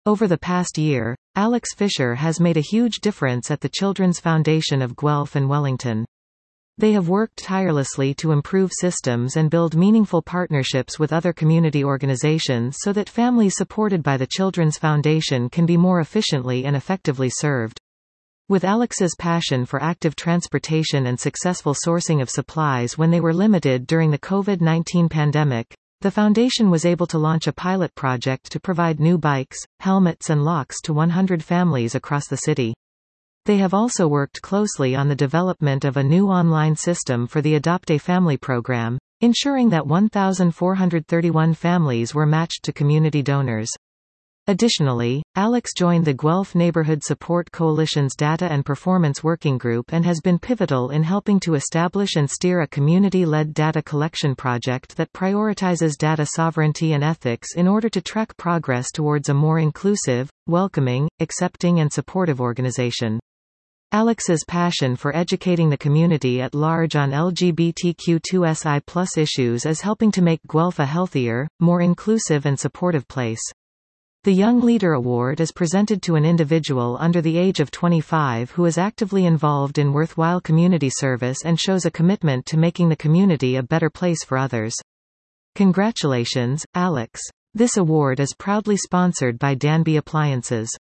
Over the past year, Alex Fisher has made a huge difference at the Children's Foundation of Guelph and Wellington. They have worked tirelessly to improve systems and build meaningful partnerships with other community organizations so that families supported by the Children's Foundation can be more efficiently and effectively served. With Alex's passion for active transportation and successful sourcing of supplies when they were limited during the COVID-19 pandemic, the Foundation was able to launch a pilot project to provide new bikes, helmets and locks to 100 families across the city. They have also worked closely on the development of a new online system for the Adopt a Family program, ensuring that 1,431 families were matched to community donors. Additionally, Alex joined the Guelph Neighborhood Support Coalition's Data and Performance Working Group and has been pivotal in helping to establish and steer a community-led data collection project that prioritizes data sovereignty and ethics in order to track progress towards a more inclusive, welcoming, accepting and supportive organization. Alex's passion for educating the community at large on LGBTQ2SI+ issues is helping to make Guelph a healthier, more inclusive and supportive place. The Young Leader Award is presented to an individual under the age of 25 who is actively involved in worthwhile community service and shows a commitment to making the community a better place for others. Congratulations, Alex. This award is proudly sponsored by Danby Appliances.